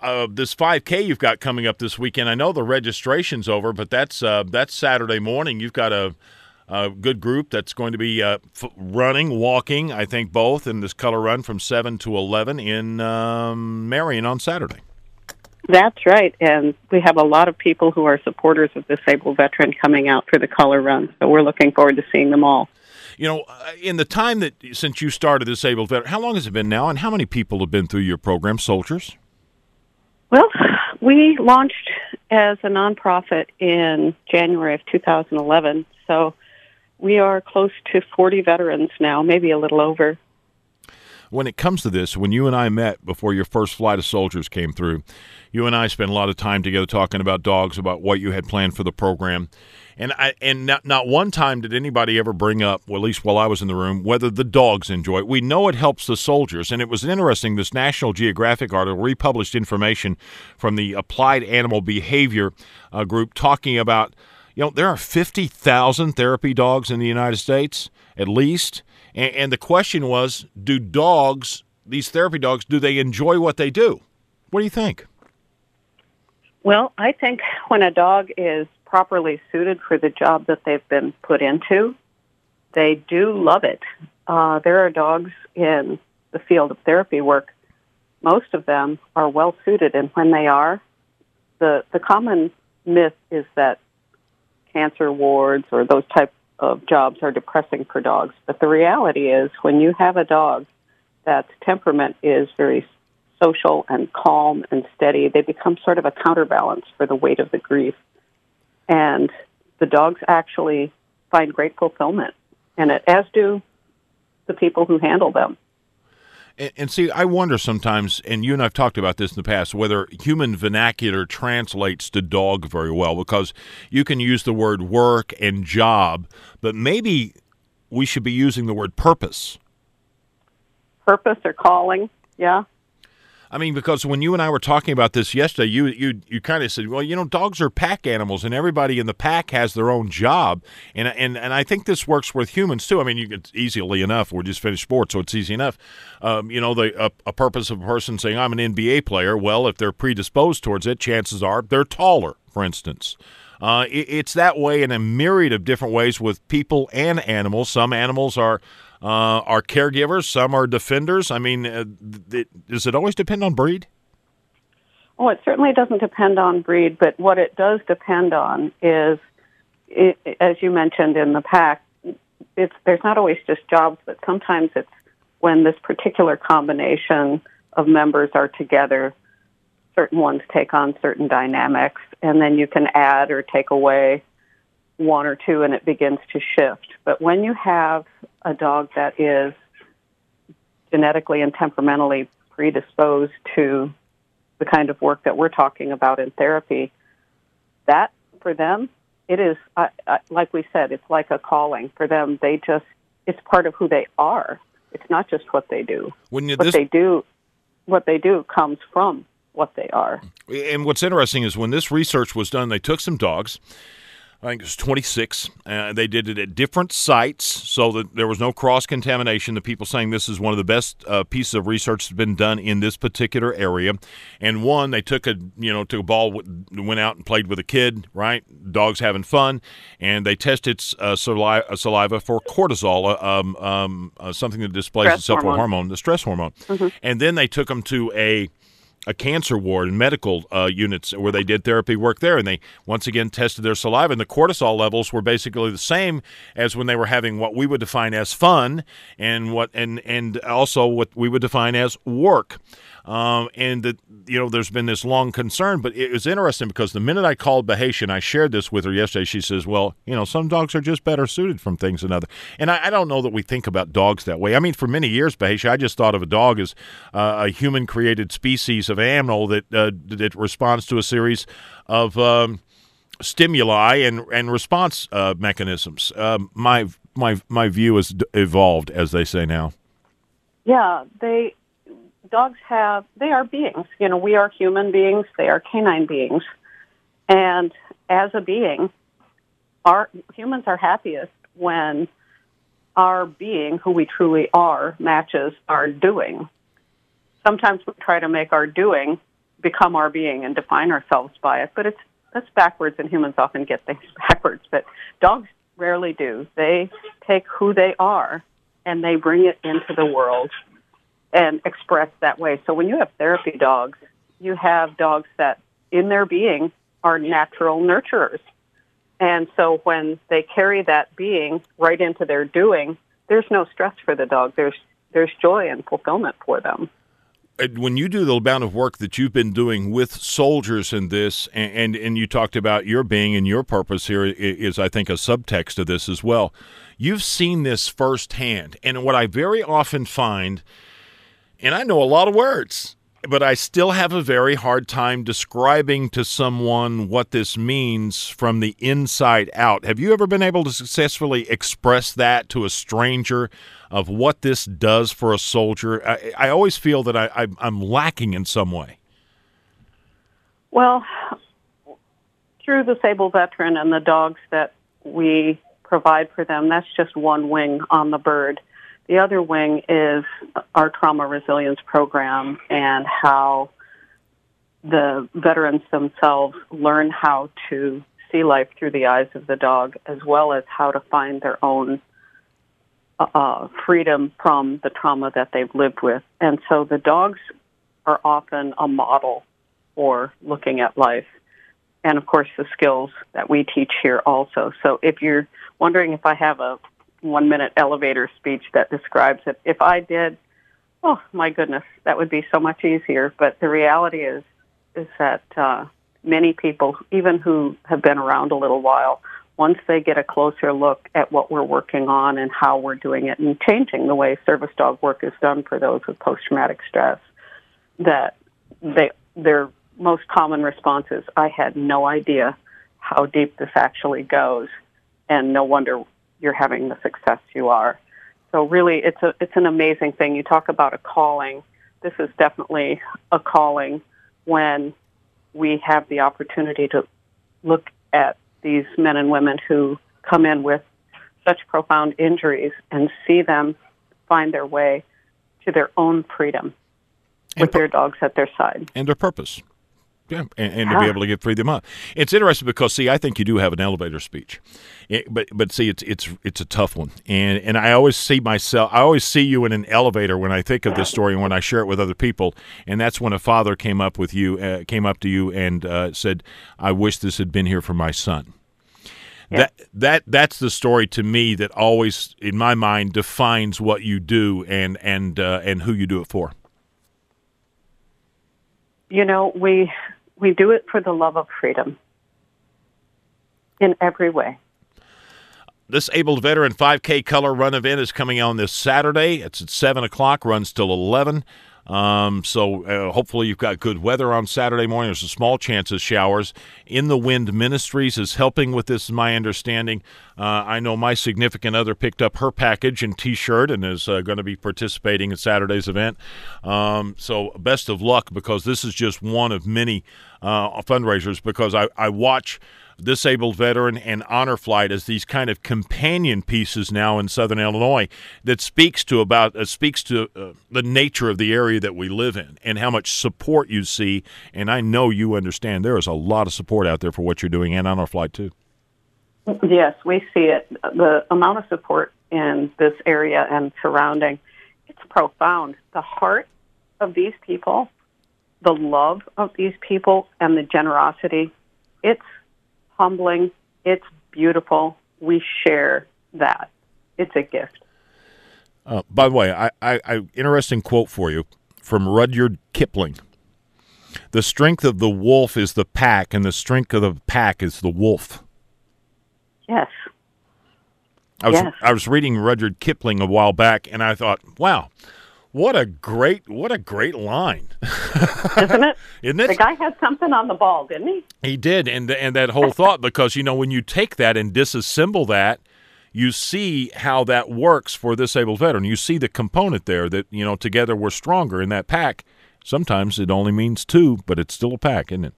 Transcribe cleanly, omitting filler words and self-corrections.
this 5K you've got coming up this weekend. I know the registration's over, but that's Saturday morning. You've got a good group that's going to be running, walking, I think both, in this color run from 7 to 11 in Marion on Saturday. That's right, and we have a lot of people who are supporters of Disabled Veteran coming out for the color run, so we're looking forward to seeing them all. You know, in the time since you started Disabled Veteran, how long has it been now, and how many people have been through your program, Soldiers? Well, we launched as a nonprofit in January of 2011, so we are close to 40 veterans now, maybe a little over. When it comes to this, when you and I met before your first flight of soldiers came through, you and I spent a lot of time together talking about dogs, about what you had planned for the program. And not one time did anybody ever bring up, well, at least while I was in the room, whether the dogs enjoy it. We know it helps the soldiers, and it was interesting, this National Geographic article republished information from the Applied Animal Behavior group talking about, there are 50,000 therapy dogs in the United States, at least. And the question was, do dogs, these therapy dogs, do they enjoy what they do? What do you think? Well, I think when a dog is properly suited for the job that they've been put into, they do love it. There are dogs in the field of therapy work. Most of them are well suited, and when they are, the common myth is that cancer wards or those type of jobs are depressing for dogs. But the reality is, when you have a dog that's temperament is very social and calm and steady, they become sort of a counterbalance for the weight of the grief. And the dogs actually find great fulfillment in it, as do the people who handle them. And see, I wonder sometimes, and you and I have talked about this in the past, whether human vernacular translates to dog very well, because you can use the word work and job, but maybe we should be using the word purpose. Purpose or calling, yeah. I mean, because when you and I were talking about this yesterday, you kind of said, well, dogs are pack animals, and everybody in the pack has their own job, and I think this works with humans too. I mean, you could easily enough. We're just finished sports, so it's easy enough. A purpose of a person saying I'm an NBA player. Well, if they're predisposed towards it, chances are they're taller, for instance. It's that way in a myriad of different ways with people and animals. Some animals are caregivers, some are defenders. I mean, does it always depend on breed? Oh, it certainly doesn't depend on breed, but what it does depend on is, as you mentioned in the pack, there's not always just jobs, but sometimes it's when this particular combination of members are together, certain ones take on certain dynamics, and then you can add or take away one or two, and it begins to shift. But when you have a dog that is genetically and temperamentally predisposed to the kind of work that we're talking about in therapy, that, for them, it is, like we said, it's like a calling. For them, it's part of who they are. It's not just what they do. What they do comes from what they are. And what's interesting is when this research was done, they took some dogs, I think it was 26. They did it at different sites so that there was no cross-contamination. The people saying this is one of the best pieces of research that's been done in this particular area. And one, they took a ball, went out and played with a kid, right? Dog's having fun. And they tested saliva for cortisol, something that displays the self hormone, the stress hormone. Mm-hmm. And then they took them to a cancer ward and medical units where they did therapy work there, and they once again tested their saliva, and the cortisol levels were basically the same as when they were having what we would define as fun and also what we would define as work. There's been this long concern, but it was interesting because the minute I called Bahesha, and I shared this with her yesterday, she says, well, some dogs are just better suited from things than others. And I don't know that we think about dogs that way. I mean, for many years, Bahesha, I just thought of a dog as a human-created species of animal that responds to a series of stimuli and response mechanisms. My view has evolved, as they say now. Yeah, dogs they are beings. We are human beings. They are canine beings. And as a being, humans are happiest when our being, who we truly are, matches our doing. Sometimes we try to make our doing become our being and define ourselves by it. But that's backwards, and humans often get things backwards. But dogs rarely do. They take who they are and they bring it into the world and express that way. So when you have therapy dogs, you have dogs that in their being are natural nurturers. And so when they carry that being right into their doing, there's no stress for the dog. There's joy and fulfillment for them. When you do the amount of work that you've been doing with soldiers in this, and you talked about your being and your purpose here is, I think, a subtext of this as well. You've seen this firsthand. And what I very often find, and I know a lot of words, but I still have a very hard time describing to someone what this means from the inside out. Have you ever been able to successfully express that to a stranger of what this does for a soldier? I always feel that I'm lacking in some way. Well, through the Disabled Veteran and the dogs that we provide for them, that's just one wing on the bird. The other wing is our trauma resilience program and how the veterans themselves learn how to see life through the eyes of the dog, as well as how to find their own freedom from the trauma that they've lived with. And so the dogs are often a model for looking at life. And, of course, the skills that we teach here also. So if you're wondering if I have a 1-minute elevator speech that describes it, if I did, oh, my goodness, that would be so much easier. But the reality is that many people, even who have been around a little while, once they get a closer look at what we're working on and how we're doing it and changing the way service dog work is done for those with post-traumatic stress, that their most common response is, I had no idea how deep this actually goes, and no wonder you're having the success you are. So really, it's an amazing thing. You talk about a calling. This is definitely a calling when we have the opportunity to look at these men and women who come in with such profound injuries and see them find their way to their own freedom with their dogs at their side. And their purpose. Yeah, and to be able to get free them up. It's interesting because, see, I think you do have an elevator speech, but see, it's a tough one, and I always see you in an elevator when I think of this story and when I share it with other people, and that's when a father came up to you and said, "I wish this had been here for my son." Yeah. That's the story to me that always, in my mind, defines what you do and who you do it for. You know, we do it for the love of freedom in every way. Disabled Veteran 5K Color Run event is coming on this Saturday. It's at 7 o'clock, runs till 11. So hopefully you've got good weather on Saturday morning. There's a small chance of showers. In the Wind Ministries is helping with this, is my understanding. I know my significant other picked up her package and T-shirt and is going to be participating in Saturday's event. So best of luck, because this is just one of many fundraisers, because I watch Disabled Veteran and Honor Flight as these kind of companion pieces now in Southern Illinois that speaks to the nature of the area that we live in and how much support you see. And I know you understand there is a lot of support out there for what you're doing, and Honor Flight too. Yes, we see it. The amount of support in this area and surrounding, it's profound. The heart of these people, the love of these people, and the generosity, it's humbling. It's beautiful. We share that. It's a gift. By the way, I interesting quote for you from Rudyard Kipling. The strength of the wolf is the pack, and the strength of the pack is the wolf. Yes. I was reading Rudyard Kipling a while back, and I thought, wow, what a great line. Isn't it? Isn't it? The guy had something on the ball, didn't he? He did, and that whole thought, because, you know, when you take that and disassemble that, you see how that works for the disabled veteran. You see the component there that, you know, together we're stronger in that pack. Sometimes it only means two, but it's still a pack, isn't it?